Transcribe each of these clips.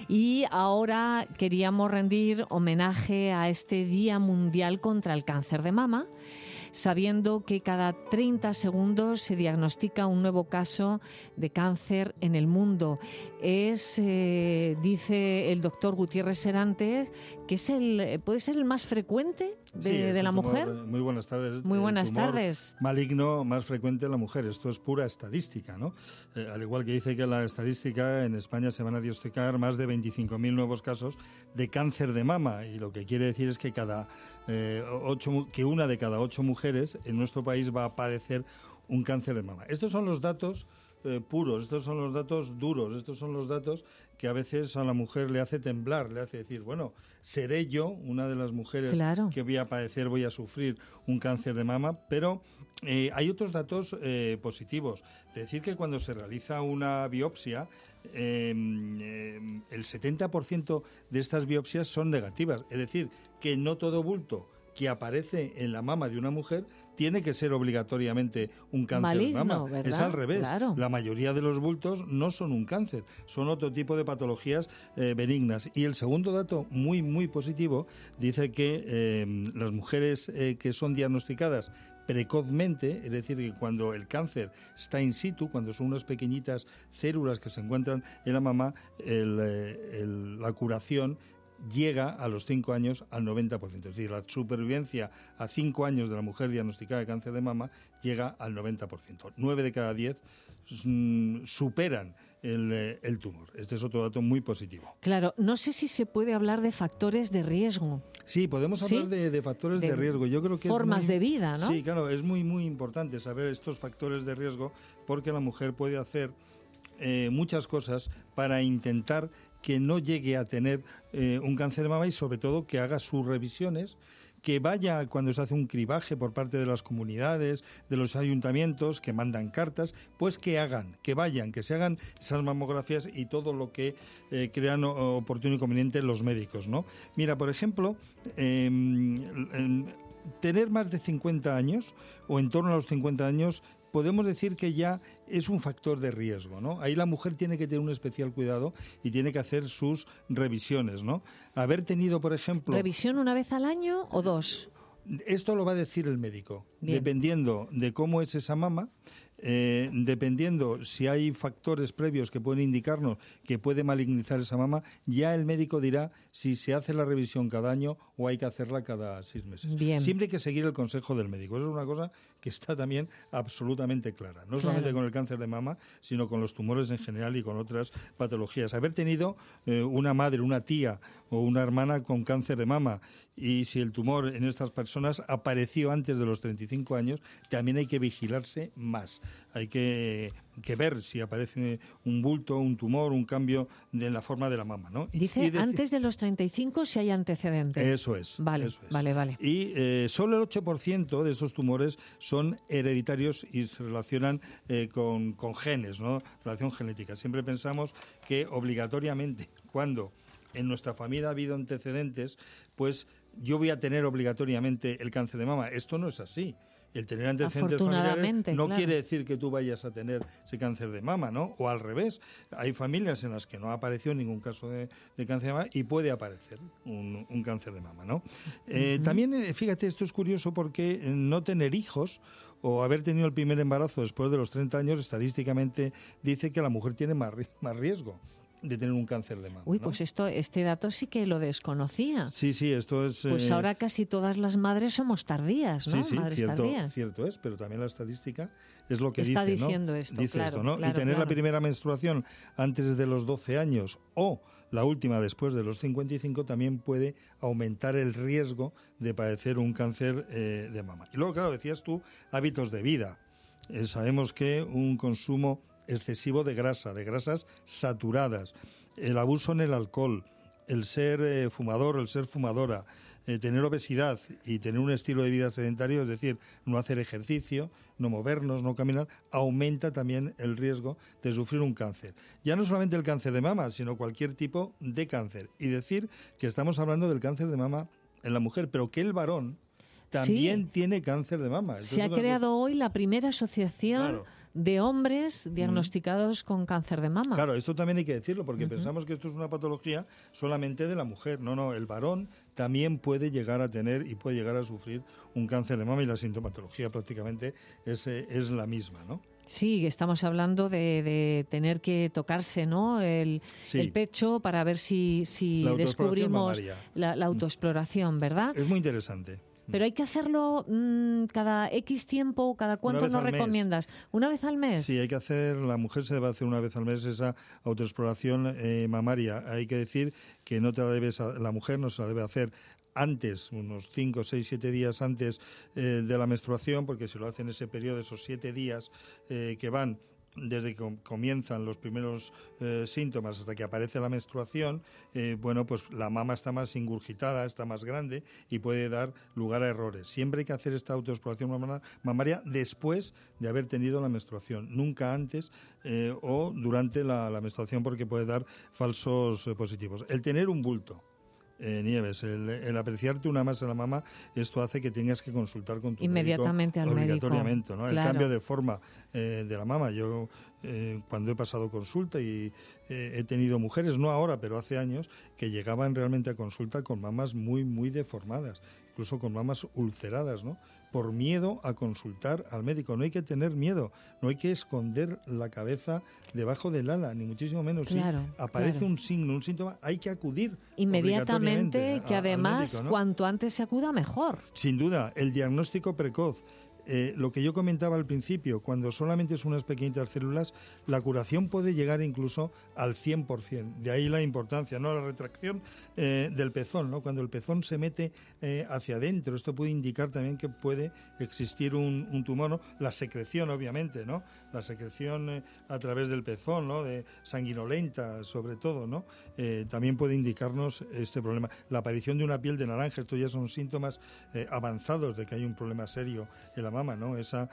Y ahora queríamos rendir homenaje a este Día Mundial contra el Cáncer de Mama, sabiendo que cada 30 segundos se diagnostica un nuevo caso de cáncer en el mundo. Dice el doctor Gutiérrez Serantes, que puede ser el más frecuente de la mujer. Muy buenas tardes. Muy buenas tardes. Maligno más frecuente en la mujer. Esto es pura estadística, ¿no? Al igual que dice que la estadística, en España se van a diagnosticar más de 25.000 nuevos casos de cáncer de mama, y lo que quiere decir es que una de cada 8 mujeres en nuestro país va a padecer un cáncer de mama. Estos son los datos puros, estos son los datos duros, estos son los datos que a veces a la mujer le hace temblar, le hace decir, bueno, seré yo una de las mujeres que voy a padecer, voy a sufrir un cáncer de mama, pero hay otros datos positivos. Decir que cuando se realiza una biopsia, el 70% de estas biopsias son negativas, es decir, que no todo bulto que aparece en la mama de una mujer tiene que ser obligatoriamente un cáncer maligno, de mama. ¿verdad? Es al revés. Claro. La mayoría de los bultos no son un cáncer, son otro tipo de patologías benignas. Y el segundo dato muy, muy positivo dice que las mujeres que son diagnosticadas precozmente, es decir, que cuando el cáncer está in situ, cuando son unas pequeñitas células que se encuentran en la mama, la curación llega a los 5 años al 90%. Es decir, la supervivencia a 5 años de la mujer diagnosticada de cáncer de mama llega al 90%. 9 de cada 10 superan el tumor. Este es otro dato muy positivo. Claro, no sé si se puede hablar de factores de riesgo. Sí, podemos hablar de factores de riesgo. Yo creo que formas de vida, ¿no? Sí, claro, es muy, muy importante saber estos factores de riesgo, porque la mujer puede hacer muchas cosas para intentar que no llegue a tener un cáncer de mama, y sobre todo que haga sus revisiones, que vaya cuando se hace un cribaje por parte de las comunidades, de los ayuntamientos que mandan cartas, pues que vayan, que se hagan esas mamografías y todo lo que crean oportuno y conveniente los médicos, ¿no? Mira, por ejemplo, tener más de 50 años o en torno a los 50 años podemos decir que ya es un factor de riesgo, ¿no? Ahí la mujer tiene que tener un especial cuidado y tiene que hacer sus revisiones, ¿no? Haber tenido, por ejemplo... ¿Revisión una vez al año o 2? Esto lo va a decir el médico. Bien. Dependiendo de cómo es esa mama, dependiendo si hay factores previos que pueden indicarnos que puede malignizar esa mama, ya el médico dirá si se hace la revisión cada año o hay que hacerla cada 6 meses. Bien. Siempre hay que seguir el consejo del médico. Eso es una cosa que está también absolutamente clara. No solamente con el cáncer de mama, sino con los tumores en general y con otras patologías. Haber tenido una madre, una tía o una hermana con cáncer de mama, y si el tumor en estas personas apareció antes de los 35 años, también hay que vigilarse más. Hay que ver si aparece un bulto, un tumor, un cambio de la forma de la mama, ¿no? Dice antes de los 35 si hay antecedentes. Eso es. Vale, eso es. vale. Y solo el 8% de estos tumores son hereditarios y se relacionan con genes, ¿no? Relación genética. Siempre pensamos que obligatoriamente, cuando en nuestra familia ha habido antecedentes, pues yo voy a tener obligatoriamente el cáncer de mama. Esto no es así. El tener antecedentes familiares no quiere decir que tú vayas a tener ese cáncer de mama, ¿no? O al revés. Hay familias en las que no ha aparecido ningún caso de cáncer de mama y puede aparecer un cáncer de mama, ¿no? También, fíjate, esto es curioso porque no tener hijos o haber tenido el primer embarazo después de los 30 años, estadísticamente dice que la mujer tiene más riesgo de tener un cáncer de mama. Uy, ¿no? pues este dato sí que lo desconocía. Sí, esto es... Pues ahora casi todas las madres somos tardías, ¿no? Sí, Madres tardías. Cierto es, pero también la estadística es lo que está dice, ¿no? diciendo esto, dice claro, esto, ¿no? claro, y tener claro. la primera menstruación antes de los 12 años o la última después de los 55 también puede aumentar el riesgo de padecer un cáncer de mama. Y luego, claro, decías tú, hábitos de vida. Sabemos que un consumo excesivo de grasas saturadas, el abuso en el alcohol, el ser fumador, el ser fumadora, tener obesidad y tener un estilo de vida sedentario, es decir, no hacer ejercicio, no movernos, no caminar, aumenta también el riesgo de sufrir un cáncer. Ya no solamente el cáncer de mama, sino cualquier tipo de cáncer. Y decir que estamos hablando del cáncer de mama en la mujer, pero que el varón también tiene cáncer de mama. Se ha creado hoy la primera asociación de hombres diagnosticados con cáncer de mama. Claro, esto también hay que decirlo, porque pensamos que esto es una patología solamente de la mujer. No, el varón también puede llegar a tener y puede llegar a sufrir un cáncer de mama, y la sintomatología prácticamente es la misma, ¿no? Sí, estamos hablando de tener que tocarse, ¿no? el pecho para ver si descubrimos la autoexploración, ¿verdad? Es muy interesante. Pero hay que hacerlo cada X tiempo, ¿cada cuánto nos recomiendas? ¿Una vez al mes? Sí, hay que hacer, la mujer se debe hacer una vez al mes esa autoexploración mamaria. Hay que decir que la mujer no se la debe hacer antes, unos 5, 6, 7 días antes de la menstruación, porque si lo hace en ese periodo, esos 7 días que van desde que comienzan los primeros síntomas hasta que aparece la menstruación, pues la mama está más ingurgitada, está más grande y puede dar lugar a errores. Siempre hay que hacer esta autoexploración mamaria después de haber tenido la menstruación, nunca antes o durante la menstruación, porque puede dar falsos positivos. El tener un bulto, Nieves, el apreciarte una masa en la mama, esto hace que tengas que consultar con tu inmediatamente médico, al obligatoriamente, médico, ¿no? Claro. El cambio de forma de la mama. Yo cuando he pasado consulta y he tenido mujeres, no ahora, pero hace años, que llegaban realmente a consulta con mamas muy, muy deformadas, incluso con mamas ulceradas, ¿no? Por miedo a consultar al médico. No hay que tener miedo, no hay que esconder la cabeza debajo del ala, ni muchísimo menos. Claro, si aparece un signo, un síntoma, hay que acudir inmediatamente, que además médico, ¿no? Cuanto antes se acuda, mejor. Sin duda, el diagnóstico precoz. Lo que yo comentaba al principio, cuando solamente son unas pequeñitas células, la curación puede llegar incluso al 100%. De ahí la importancia, ¿no? La retracción del pezón, ¿no? Cuando el pezón se mete hacia adentro, esto puede indicar también que puede existir un tumor, ¿no? La secreción, obviamente, ¿no? La secreción a través del pezón, ¿no? De sanguinolenta, sobre todo, ¿no? También puede indicarnos este problema. La aparición de una piel de naranja, estos ya son síntomas avanzados de que hay un problema serio en la mama, ¿no? Esa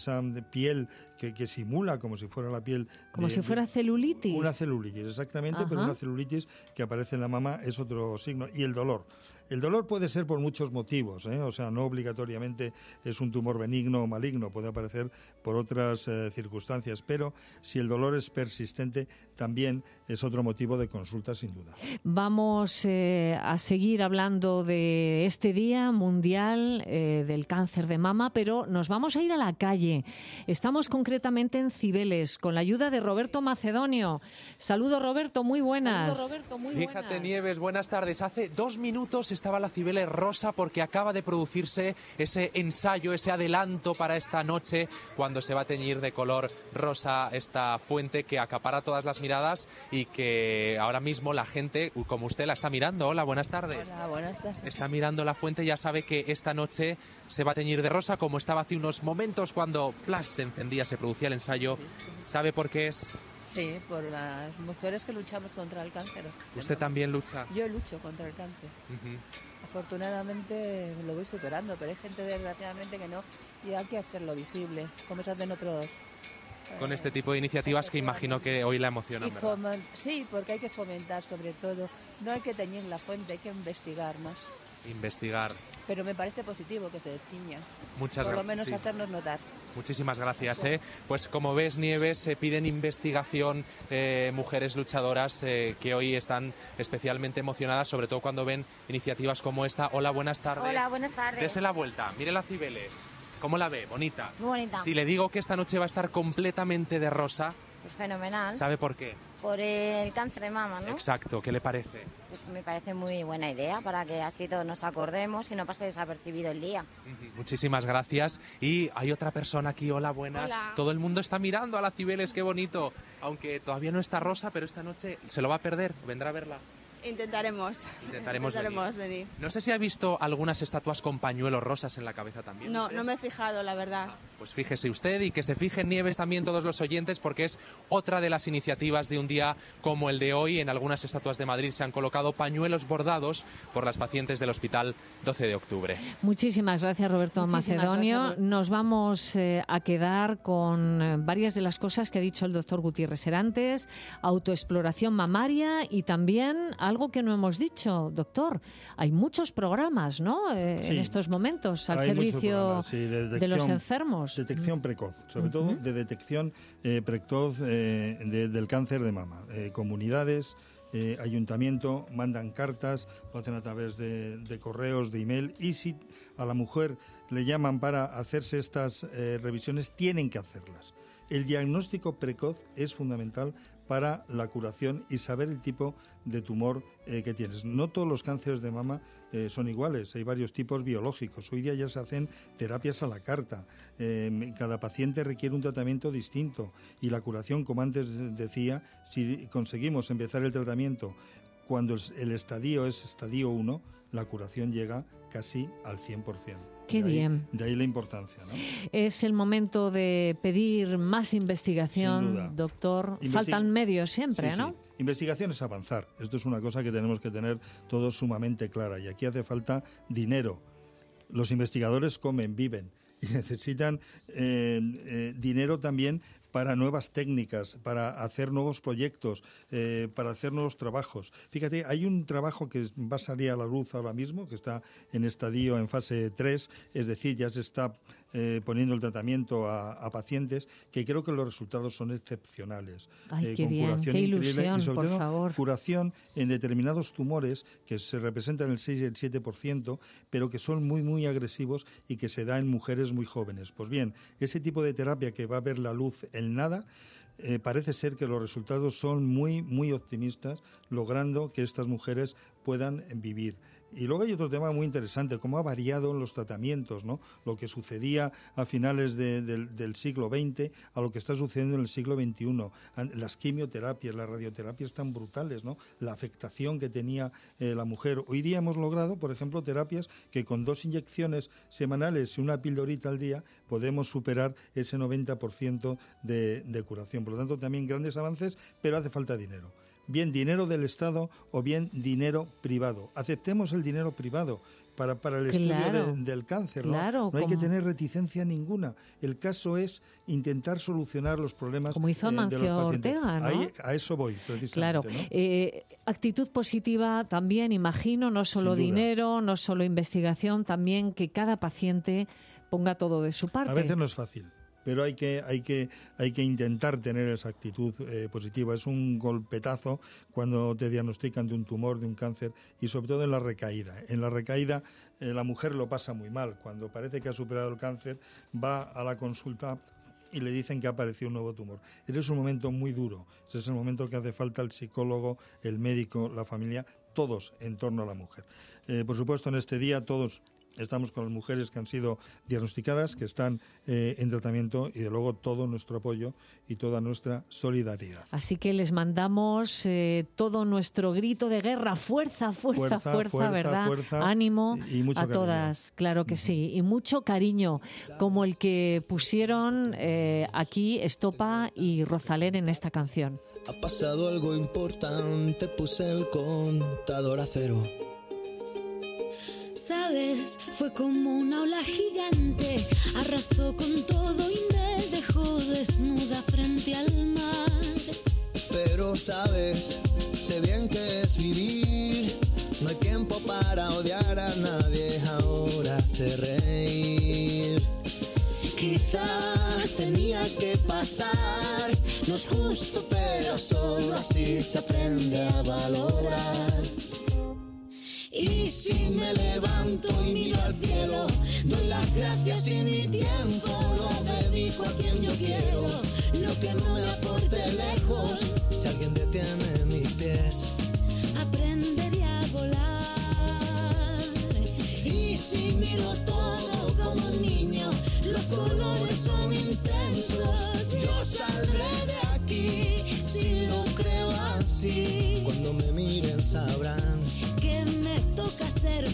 piel que simula como si fuera la piel... Como si fuera celulitis. Una celulitis, exactamente. Ajá. Pero una celulitis que aparece en la mama es otro signo. Y el dolor. El dolor puede ser por muchos motivos, ¿eh? O sea, no obligatoriamente es un tumor benigno o maligno, puede aparecer por otras circunstancias, pero si el dolor es persistente, también es otro motivo de consulta, sin duda. Vamos a seguir hablando de este Día Mundial del Cáncer de Mama, pero nos vamos a ir a la calle. Estamos concretamente en Cibeles, con la ayuda de Roberto Macedonio. Saludos, Roberto, muy buenas. Saludos, Roberto, muy buenas. Fíjate, Nieves, buenas tardes. Hace 2 minutos estaba la Cibeles rosa porque acaba de producirse ese ensayo, ese adelanto para esta noche, cuando se va a teñir de color rosa esta fuente que acapara todas las miradas y que ahora mismo la gente, como usted, la está mirando. Hola, buenas tardes. Hola, buenas tardes. Está mirando la fuente, ya sabe que esta noche se va a teñir de rosa, como estaba hace unos momentos cuando ¡plas! Se encendía, se producía el ensayo. Sí. ¿Sabe por qué es? Sí, por las mujeres que luchamos contra el cáncer. ¿Usted también lucha? Yo lucho contra el cáncer. Afortunadamente lo voy superando, pero hay gente desgraciadamente que no, y hay que hacerlo visible, como se hacen otros. Con este tipo de iniciativas que imagino que hoy la emocionan, ¿verdad? Sí, porque hay que fomentar sobre todo. No hay que teñir la fuente, hay que investigar más. Investigar. Pero me parece positivo que se tiña. Muchas gracias. Por lo menos hacernos notar. Muchísimas gracias. Pues como ves, Nieves, se piden investigación mujeres luchadoras que hoy están especialmente emocionadas, sobre todo cuando ven iniciativas como esta. Hola, buenas tardes. Hola, buenas tardes. Dese la vuelta, mire la Cibeles. ¿Cómo la ve? Bonita. Muy bonita. Si le digo que esta noche va a estar completamente de rosa... Pues fenomenal. ¿Sabe por qué? Por el cáncer de mama, ¿no? Exacto. ¿Qué le parece? Pues me parece muy buena idea para que así todos nos acordemos y no pase desapercibido el día. Muchísimas gracias. Y hay otra persona aquí. Hola, buenas. Hola. Todo el mundo está mirando a la Cibeles, qué bonito. Aunque todavía no está rosa, pero esta noche se lo va a perder. ¿Vendrá a verla? Intentaremos venir. No sé si ha visto algunas estatuas con pañuelos rosas en la cabeza también. No, no me he fijado, la verdad. Pues fíjese usted y que se fijen, Nieves, también todos los oyentes, porque es otra de las iniciativas de un día como el de hoy. En algunas estatuas de Madrid se han colocado pañuelos bordados por las pacientes del Hospital 12 de Octubre. Muchísimas gracias, Roberto Macedonio. Nos vamos a quedar con varias de las cosas que ha dicho el doctor Gutiérrez Serantes, autoexploración mamaria y también algo algo que no hemos dicho, doctor. Hay muchos programas, ¿no? En estos momentos al servicio de los enfermos. Detección precoz, sobre todo de detección precoz del cáncer de mama. Comunidades, ayuntamiento, mandan cartas, lo hacen a través de correos, de email, y si a la mujer le llaman para hacerse estas revisiones, tienen que hacerlas. El diagnóstico precoz es fundamental para la curación y saber el tipo de tumor que tienes. No todos los cánceres de mama son iguales, hay varios tipos biológicos. Hoy día ya se hacen terapias a la carta, cada paciente requiere un tratamiento distinto y la curación, como antes decía, si conseguimos empezar el tratamiento cuando el estadio es estadio 1, la curación llega casi al 100%. Qué bien. De ahí la importancia, ¿no? Es el momento de pedir más investigación, doctor. Faltan medios siempre, sí, ¿no? Sí. Investigación es avanzar. Esto es una cosa que tenemos que tener todos sumamente clara. Y aquí hace falta dinero. Los investigadores comen, viven y necesitan dinero también para nuevas técnicas, para hacer nuevos proyectos, para hacer nuevos trabajos. Fíjate, hay un trabajo que va a salir a la luz ahora mismo, que está en estadio, en fase 3, es decir, ya se está poniendo el tratamiento a pacientes, que creo que los resultados son excepcionales. Ay, qué con bien, curación qué increíble ilusión, y sobre por todo favor. Curación en determinados tumores que se representan el 6 y el 7%, pero que son muy, muy agresivos y que se da en mujeres muy jóvenes. Pues bien, ese tipo de terapia que va a ver la luz en nada, parece ser que los resultados son muy, muy optimistas, logrando que estas mujeres puedan vivir. Y luego hay otro tema muy interesante, cómo ha variado los tratamientos, ¿no? Lo que sucedía a finales del siglo XX a lo que está sucediendo en el siglo XXI. Las quimioterapias, las radioterapias tan brutales, ¿no? La afectación que tenía la mujer. Hoy día hemos logrado, por ejemplo, terapias que con 2 inyecciones semanales y una pildorita al día podemos superar ese 90% de curación. Por lo tanto, también grandes avances, pero hace falta dinero. Bien dinero del Estado o bien dinero privado. Aceptemos el dinero privado para el estudio del cáncer, ¿no? Claro, no hay que tener reticencia ninguna. El caso es intentar solucionar los problemas como hizo Amancio de los pacientes. Ortega, ¿no? A eso voy, precisamente. Claro. ¿No? Actitud positiva también, imagino, no solo dinero, no solo investigación, también que cada paciente ponga todo de su parte. A veces no es fácil. Pero hay que intentar tener esa actitud positiva. Es un golpetazo cuando te diagnostican de un tumor, de un cáncer, y sobre todo en la recaída. En la recaída la mujer lo pasa muy mal. Cuando parece que ha superado el cáncer, va a la consulta y le dicen que ha aparecido un nuevo tumor. Ese es un momento muy duro. Ese es el momento que hace falta el psicólogo, el médico, la familia, todos en torno a la mujer. Por supuesto, en este día todos estamos con las mujeres que han sido diagnosticadas, que están en tratamiento, y de luego todo nuestro apoyo y toda nuestra solidaridad. Así que les mandamos todo nuestro grito de guerra, fuerza, ¿verdad? Fuerza, ánimo y mucho a cariño. Todas, claro que sí, y mucho cariño, como el que pusieron aquí Estopa y Rosalén en esta canción. Ha pasado algo importante, puse el contador a 0. Sabes, fue como una ola gigante, arrasó con todo y me dejó desnuda frente al mar. Pero sabes, sé bien que es vivir, no hay tiempo para odiar a nadie, ahora sé reír. Quizá tenía que pasar, no es justo, pero solo así se aprende a valorar. Y si me levanto y miro al cielo, doy las gracias y mi tiempo lo dedico a quien yo quiero. Lo que no me aporte lejos, si alguien detiene mis pies, aprenderé a volar. Y si miro todo como un niño, los colores son intensos. Yo saldré de aquí, si lo creo así. Cuando me miren sabrán que me toca ser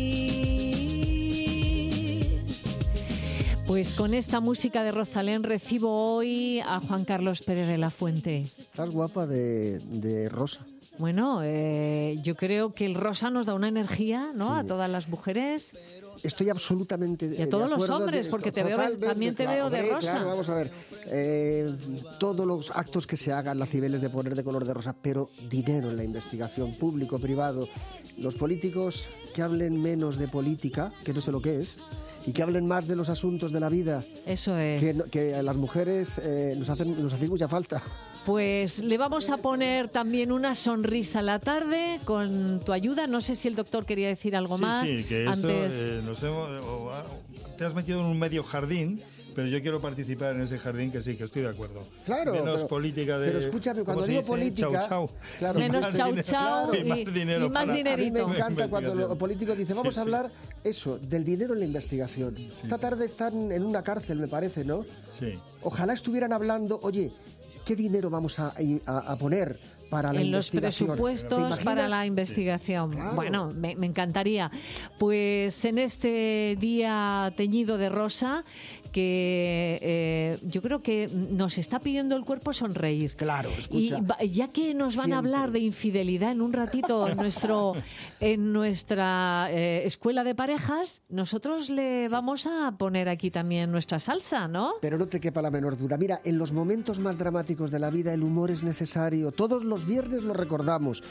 feliz. Pues con esta música de Rosalén recibo hoy a Juan Carlos Pérez de la Fuente. Estás guapa de rosa. Bueno, yo creo que el rosa nos da una energía, ¿no? Sí. A todas las mujeres. Estoy absolutamente de acuerdo. Y a todos los hombres, porque también te veo de rosa. Claro, vamos a ver. Todos los actos que se hagan, la Cibeles de poner de color de rosa, pero dinero en la investigación, público, privado. Los políticos que hablen menos de política, que no sé lo que es, y que hablen más de los asuntos de la vida. Eso es. Que a las mujeres nos hacen mucha falta. Pues le vamos a poner también una sonrisa a la tarde con tu ayuda. No sé si el doctor quería decir algo más. Sí, que antes... te has metido en un medio jardín, pero yo quiero participar en ese jardín, que sí, que estoy de acuerdo. Claro, menos política de... Pero escúchame, cuando digo política... Chau, chau. Claro, menos chau, chau y más dinerito. A mí me encanta cuando los políticos dicen, vamos a hablar eso, del dinero en la investigación. Esta tarde están en una cárcel, me parece, ¿no? Sí. Ojalá estuvieran hablando, oye, ¿qué dinero vamos a poner para la investigación? En los presupuestos para la investigación. Sí. Claro. Bueno, me encantaría. Pues en este día teñido de rosa, que yo creo que nos está pidiendo el cuerpo sonreír. Claro, escucha. Y ya que nos van a hablar de infidelidad en un ratito en nuestra escuela de parejas, nosotros le vamos a poner aquí también nuestra salsa, ¿no? Pero no te quepa la menor duda. Mira, en los momentos más dramáticos de la vida el humor es necesario. Todos los viernes lo recordamos.